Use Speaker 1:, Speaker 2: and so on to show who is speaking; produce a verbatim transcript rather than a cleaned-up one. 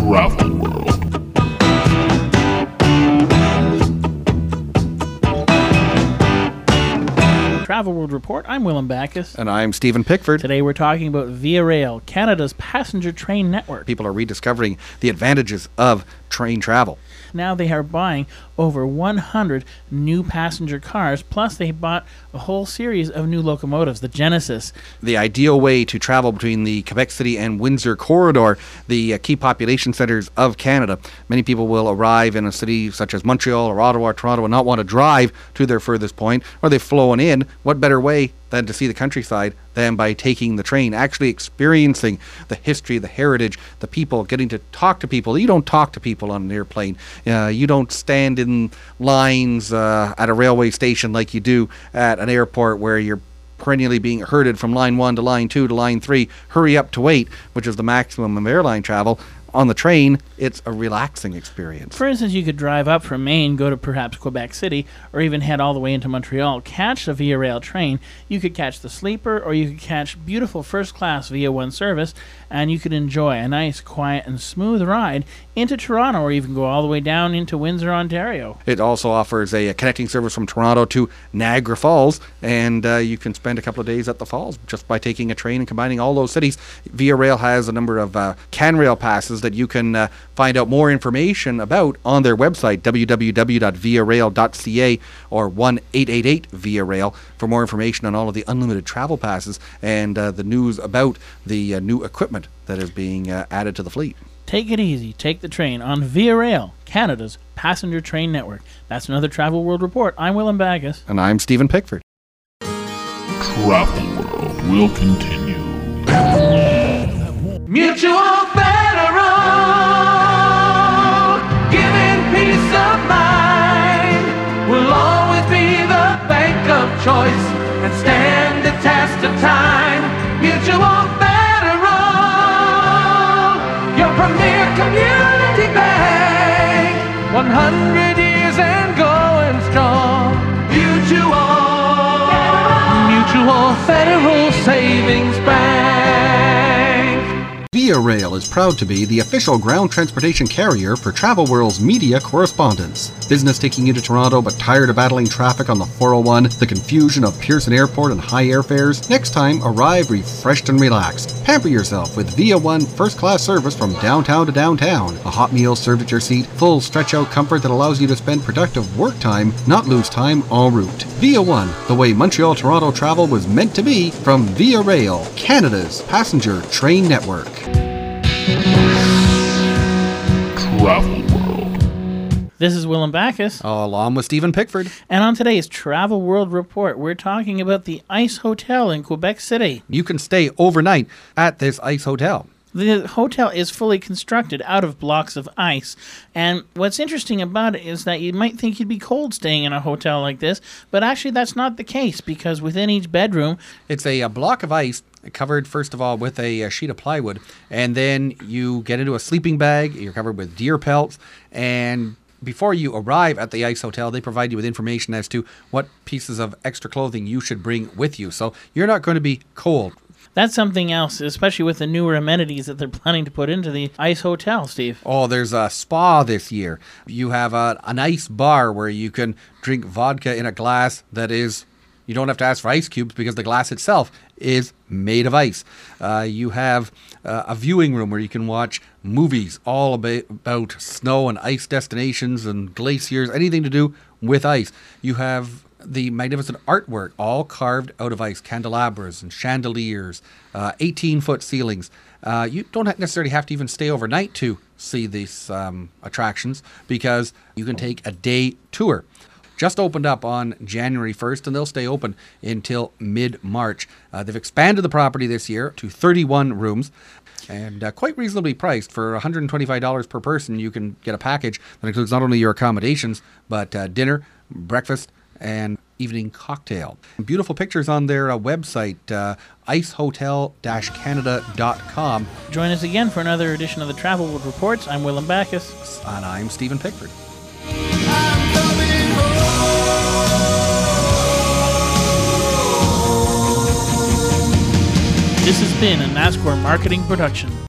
Speaker 1: Travel World.
Speaker 2: Travel World Report. I'm Willem Backus.
Speaker 3: And I'm Stephen Pickford.
Speaker 2: Today we're talking about Via Rail, Canada's passenger train network.
Speaker 3: People are rediscovering the advantages of train travel.
Speaker 2: Now they are buying over one hundred new passenger cars, plus they bought a whole series of new locomotives, the Genesis.
Speaker 3: The ideal way to travel between the Quebec City and Windsor corridor, the uh, key population centers of Canada. Many people will arrive in a city such as Montreal or Ottawa or Toronto and not want to drive to their furthest point, or they've flown in. What better way than to see the countryside than by taking the train, actually experiencing the history, the heritage, the people, getting to talk to people. You don't talk to people on an airplane. Uh, you don't stand in lines uh, at a railway station like you do at an airport where you're perennially being herded from line one to line two to line three. Hurry up to wait, which is the maximum of airline travel. On the train, it's a relaxing experience.
Speaker 2: For instance, you could drive up from Maine, go to perhaps Quebec City, or even head all the way into Montreal, catch the Via Rail train. You could catch the sleeper, or you could catch beautiful first-class Via One service, and you could enjoy a nice, quiet, and smooth ride into Toronto, or even go all the way down into Windsor, Ontario.
Speaker 3: It also offers a, a connecting service from Toronto to Niagara Falls, and uh, you can spend a couple of days at the falls just by taking a train and combining all those cities. Via Rail has a number of uh, CanRail passes that you can uh, find out more information about on their website, w w w dot via rail dot c a or one eight eight eight Via Rail, for more information on all of the unlimited travel passes and uh, the news about the uh, new equipment that is being uh, added to the fleet.
Speaker 2: Take it easy. Take the train on Via Rail, Canada's passenger train network. That's another Travel World Report. I'm Willem Backus.
Speaker 3: And I'm Stephen Pickford.
Speaker 1: Travel World will continue.
Speaker 4: Mutual Federal, giving peace of mind, will always be the bank of choice and stand the test of time. Mutual Federal, your premier community bank, one hundred years and going strong. Mutual, Mutual Federal Savings Bank.
Speaker 3: Via Rail is proud to be the official ground transportation carrier for Travel World's media correspondence. Business taking you to Toronto but tired of battling traffic on the four oh one, the confusion of Pearson Airport and high airfares? Next time, arrive refreshed and relaxed. Pamper yourself with Via One first-class service from downtown to downtown. A hot meal served at your seat, full stretch-out comfort that allows you to spend productive work time, not lose time en route. Via One, the way Montreal-Toronto travel was meant to be, from Via Rail, Canada's passenger train network.
Speaker 1: Travel World.
Speaker 2: This is Willem Backus.
Speaker 3: Along with Stephen Pickford.
Speaker 2: And on today's Travel World Report, we're talking about the Ice Hotel in Quebec City.
Speaker 3: You can stay overnight at this Ice Hotel.
Speaker 2: The hotel is fully constructed out of blocks of ice, and what's interesting about it is that you might think you'd be cold staying in a hotel like this, but actually that's not the case, because within each bedroom...
Speaker 3: It's a, a block of ice covered, first of all, with a, a sheet of plywood, and then you get into a sleeping bag, you're covered with deer pelts, and before you arrive at the Ice Hotel, they provide you with information as to what pieces of extra clothing you should bring with you, so you're not going to be cold.
Speaker 2: That's something else, especially with the newer amenities that they're planning to put into the Ice Hotel, Steve.
Speaker 3: Oh, there's a spa this year. You have a, an ice bar where you can drink vodka in a glass that is, you don't have to ask for ice cubes because the glass itself is made of ice. Uh, you have uh, a viewing room where you can watch movies all about, about snow and ice destinations and glaciers, anything to do with ice. You have the magnificent artwork, all carved out of ice, candelabras and chandeliers, uh, eighteen-foot ceilings. Uh, you don't necessarily have to even stay overnight to see these um, attractions, because you can take a day tour. Just opened up on January first, and they'll stay open until mid-March. Uh, they've expanded the property this year to thirty-one rooms. And uh, quite reasonably priced. For one hundred twenty-five dollars per person, you can get a package that includes not only your accommodations, but uh, dinner, breakfast, and evening cocktail. Beautiful pictures on their uh, website, uh, ice hotel dash canada dot com.
Speaker 2: Join us again for another edition of the Travel World Reports. I'm Willem Backus.
Speaker 3: And I'm Stephen Pickford.
Speaker 2: This has been a NASCAR marketing production.